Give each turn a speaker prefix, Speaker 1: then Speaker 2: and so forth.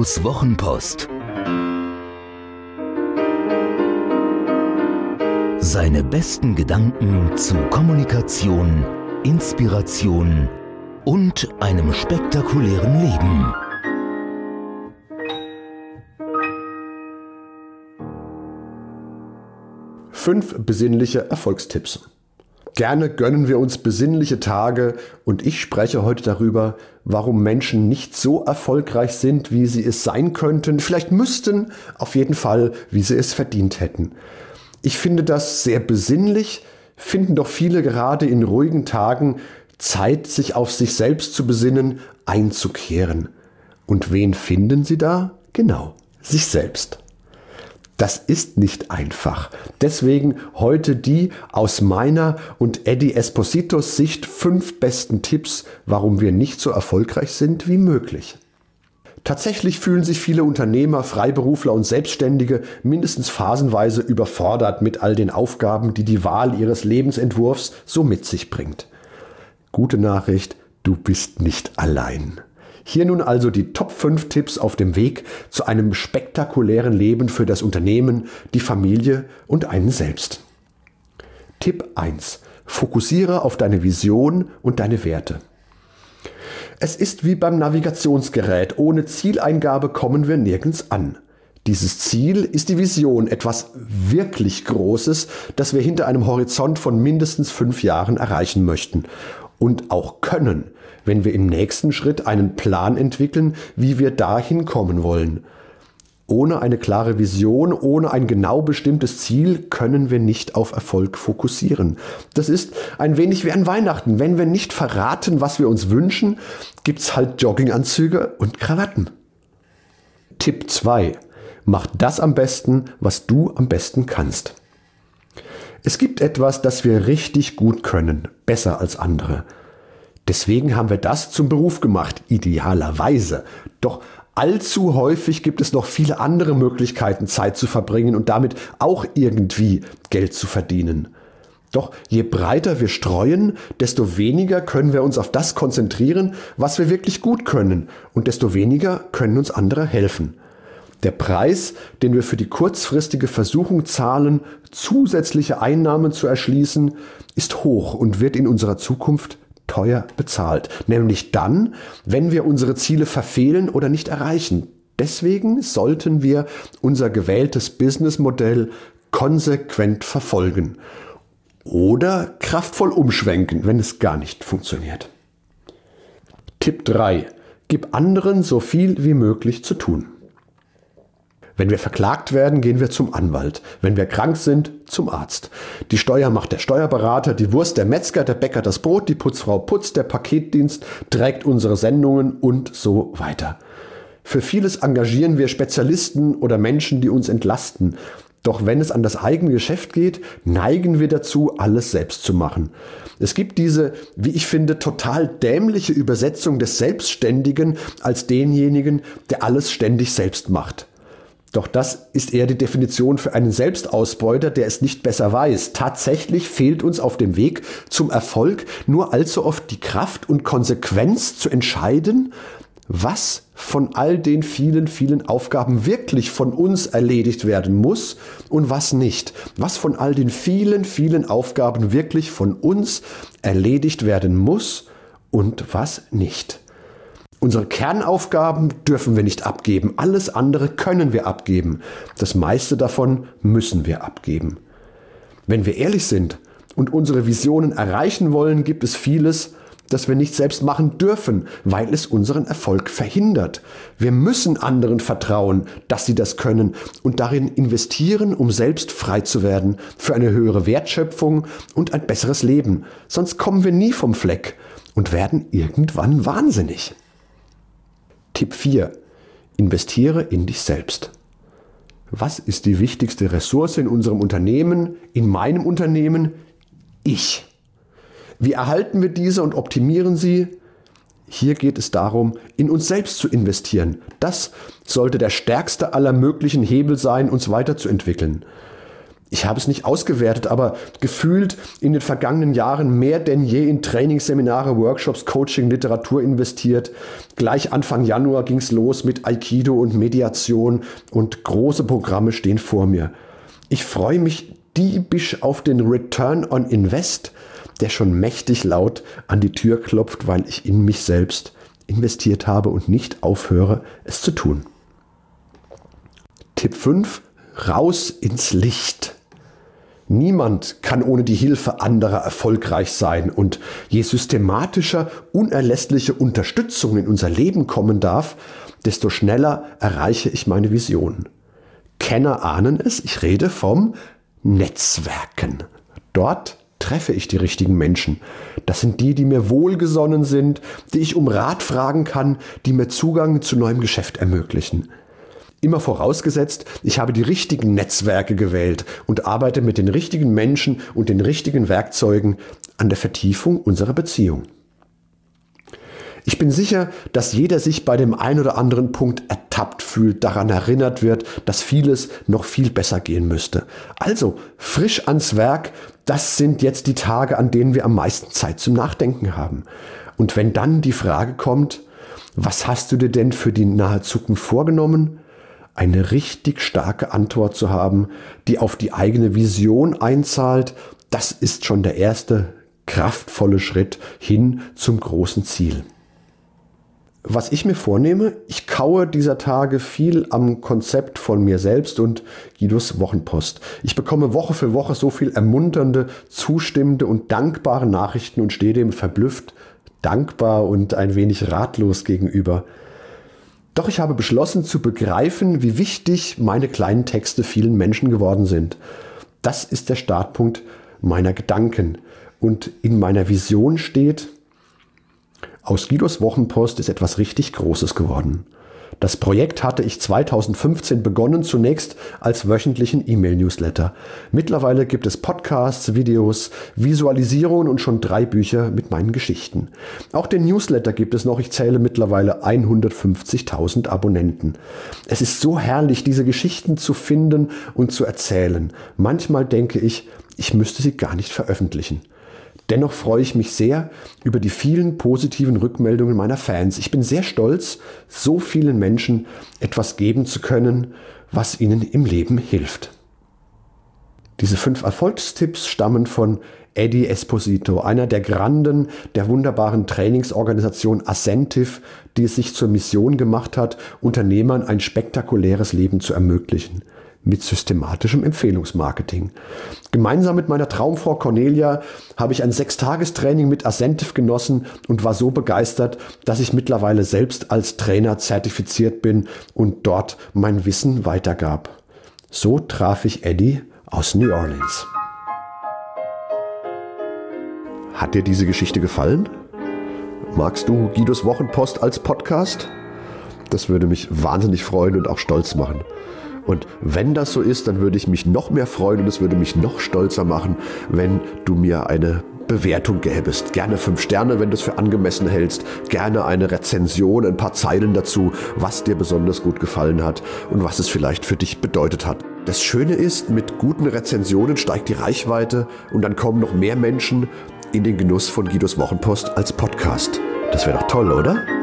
Speaker 1: Ottos Wochenpost. Seine besten Gedanken zu Kommunikation, Inspiration und einem spektakulären Leben.
Speaker 2: Fünf besinnliche Erfolgstipps. Gerne gönnen wir uns besinnliche Tage und ich spreche heute darüber, warum Menschen nicht so erfolgreich sind, wie sie es sein könnten, vielleicht müssten, auf jeden Fall, wie sie es verdient hätten. Ich finde das sehr besinnlich, finden doch viele gerade in ruhigen Tagen Zeit, sich auf sich selbst zu besinnen, einzukehren. Und wen finden sie da? Genau, sich selbst. Das ist nicht einfach. Deswegen heute die aus meiner und Eddie Espositos Sicht 5 besten Tipps, warum wir nicht so erfolgreich sind wie möglich. Tatsächlich fühlen sich viele Unternehmer, Freiberufler und Selbstständige mindestens phasenweise überfordert mit all den Aufgaben, die die Wahl ihres Lebensentwurfs so mit sich bringt. Gute Nachricht, du bist nicht allein. Hier nun also die Top 5 Tipps auf dem Weg zu einem spektakulären Leben für das Unternehmen, die Familie und einen selbst. Tipp 1. Fokussiere auf deine Vision und deine Werte. Es ist wie beim Navigationsgerät. Ohne Zieleingabe kommen wir nirgends an. Dieses Ziel ist die Vision, etwas wirklich Großes, das wir hinter einem Horizont von mindestens 5 Jahren erreichen möchten. Und auch können, wenn wir im nächsten Schritt einen Plan entwickeln, wie wir dahin kommen wollen. Ohne eine klare Vision, ohne ein genau bestimmtes Ziel können wir nicht auf Erfolg fokussieren. Das ist ein wenig wie an Weihnachten. Wenn wir nicht verraten, was wir uns wünschen, gibt's halt Jogginganzüge und Krawatten. Tipp 2. Mach das am besten, was du am besten kannst. Es gibt etwas, das wir richtig gut können, besser als andere. Deswegen haben wir das zum Beruf gemacht, idealerweise. Doch allzu häufig gibt es noch viele andere Möglichkeiten, Zeit zu verbringen und damit auch irgendwie Geld zu verdienen. Doch je breiter wir streuen, desto weniger können wir uns auf das konzentrieren, was wir wirklich gut können, und desto weniger können uns andere helfen. Der Preis, den wir für die kurzfristige Versuchung zahlen, zusätzliche Einnahmen zu erschließen, ist hoch und wird in unserer Zukunft teuer bezahlt. Nämlich dann, wenn wir unsere Ziele verfehlen oder nicht erreichen. Deswegen sollten wir unser gewähltes Businessmodell konsequent verfolgen. Oder kraftvoll umschwenken, wenn es gar nicht funktioniert. Tipp 3. Gib anderen so viel wie möglich zu tun. Wenn wir verklagt werden, gehen wir zum Anwalt. Wenn wir krank sind, zum Arzt. Die Steuer macht der Steuerberater, die Wurst der Metzger, der Bäcker das Brot, die Putzfrau putzt, der Paketdienst trägt unsere Sendungen und so weiter. Für vieles engagieren wir Spezialisten oder Menschen, die uns entlasten. Doch wenn es an das eigene Geschäft geht, neigen wir dazu, alles selbst zu machen. Es gibt diese, wie ich finde, total dämliche Übersetzung des Selbstständigen als denjenigen, der alles ständig selbst macht. Doch das ist eher die Definition für einen Selbstausbeuter, der es nicht besser weiß. Tatsächlich fehlt uns auf dem Weg zum Erfolg nur allzu oft die Kraft und Konsequenz zu entscheiden, was von all den vielen, vielen Aufgaben wirklich von uns erledigt werden muss und was nicht. Was von all den vielen, vielen Aufgaben wirklich von uns erledigt werden muss und was nicht. Unsere Kernaufgaben dürfen wir nicht abgeben. Alles andere können wir abgeben. Das meiste davon müssen wir abgeben. Wenn wir ehrlich sind und unsere Visionen erreichen wollen, gibt es vieles, das wir nicht selbst machen dürfen, weil es unseren Erfolg verhindert. Wir müssen anderen vertrauen, dass sie das können und darin investieren, um selbst frei zu werden, für eine höhere Wertschöpfung und ein besseres Leben. Sonst kommen wir nie vom Fleck und werden irgendwann wahnsinnig. Tipp 4. Investiere in dich selbst. Was ist die wichtigste Ressource in unserem Unternehmen, in meinem Unternehmen? Ich. Wie erhalten wir diese und optimieren sie? Hier geht es darum, in uns selbst zu investieren. Das sollte der stärkste aller möglichen Hebel sein, uns weiterzuentwickeln. Ich habe es nicht ausgewertet, aber gefühlt in den vergangenen Jahren mehr denn je in Trainings, Seminare, Workshops, Coaching, Literatur investiert. Gleich Anfang Januar ging es los mit Aikido und Mediation und große Programme stehen vor mir. Ich freue mich diebisch auf den Return on Invest, der schon mächtig laut an die Tür klopft, weil ich in mich selbst investiert habe und nicht aufhöre, es zu tun. Tipp 5. Raus ins Licht. Niemand kann ohne die Hilfe anderer erfolgreich sein und je systematischer unerlässliche Unterstützung in unser Leben kommen darf, desto schneller erreiche ich meine Vision. Kenner ahnen es, ich rede vom Netzwerken. Dort treffe ich die richtigen Menschen. Das sind die mir wohlgesonnen sind, die ich um Rat fragen kann, die mir Zugang zu neuem Geschäft ermöglichen. Immer vorausgesetzt, ich habe die richtigen Netzwerke gewählt und arbeite mit den richtigen Menschen und den richtigen Werkzeugen an der Vertiefung unserer Beziehung. Ich bin sicher, dass jeder sich bei dem einen oder anderen Punkt ertappt fühlt, daran erinnert wird, dass vieles noch viel besser gehen müsste. Also frisch ans Werk, das sind jetzt die Tage, an denen wir am meisten Zeit zum Nachdenken haben. Und wenn dann die Frage kommt, was hast du dir denn für die nahe Zukunft vorgenommen? Eine richtig starke Antwort zu haben, die auf die eigene Vision einzahlt, das ist schon der erste kraftvolle Schritt hin zum großen Ziel. Was ich mir vornehme, ich kaue dieser Tage viel am Konzept von mir selbst und Guidos Wochenpost. Ich bekomme Woche für Woche so viel ermunternde, zustimmende und dankbare Nachrichten und stehe dem verblüfft, dankbar und ein wenig ratlos gegenüber. Doch ich habe beschlossen zu begreifen, wie wichtig meine kleinen Texte vielen Menschen geworden sind. Das ist der Startpunkt meiner Gedanken. Und in meiner Vision steht, aus Guidos Wochenpost ist etwas richtig Großes geworden. Das Projekt hatte ich 2015 begonnen, zunächst als wöchentlichen E-Mail-Newsletter. Mittlerweile gibt es Podcasts, Videos, Visualisierungen und schon 3 Bücher mit meinen Geschichten. Auch den Newsletter gibt es noch, ich zähle mittlerweile 150.000 Abonnenten. Es ist so herrlich, diese Geschichten zu finden und zu erzählen. Manchmal denke ich, ich müsste sie gar nicht veröffentlichen. Dennoch freue ich mich sehr über die vielen positiven Rückmeldungen meiner Fans. Ich bin sehr stolz, so vielen Menschen etwas geben zu können, was ihnen im Leben hilft. Diese 5 Erfolgstipps stammen von Eddie Esposito, einer der Granden der wunderbaren Trainingsorganisation Ascentive, die es sich zur Mission gemacht hat, Unternehmern ein spektakuläres Leben zu ermöglichen. Mit systematischem Empfehlungsmarketing. Gemeinsam mit meiner Traumfrau Cornelia habe ich ein 6-Tagestraining mit Ascentive genossen und war so begeistert, dass ich mittlerweile selbst als Trainer zertifiziert bin und dort mein Wissen weitergab. So traf ich Eddie aus New Orleans. Hat dir diese Geschichte gefallen? Magst du Guidos Wochenpost als Podcast? Das würde mich wahnsinnig freuen und auch stolz machen. Und wenn das so ist, dann würde ich mich noch mehr freuen und es würde mich noch stolzer machen, wenn du mir eine Bewertung gäbest. Gerne 5 Sterne, wenn du es für angemessen hältst. Gerne eine Rezension, ein paar Zeilen dazu, was dir besonders gut gefallen hat und was es vielleicht für dich bedeutet hat. Das Schöne ist, mit guten Rezensionen steigt die Reichweite und dann kommen noch mehr Menschen in den Genuss von Guidos Wochenpost als Podcast. Das wäre doch toll, oder?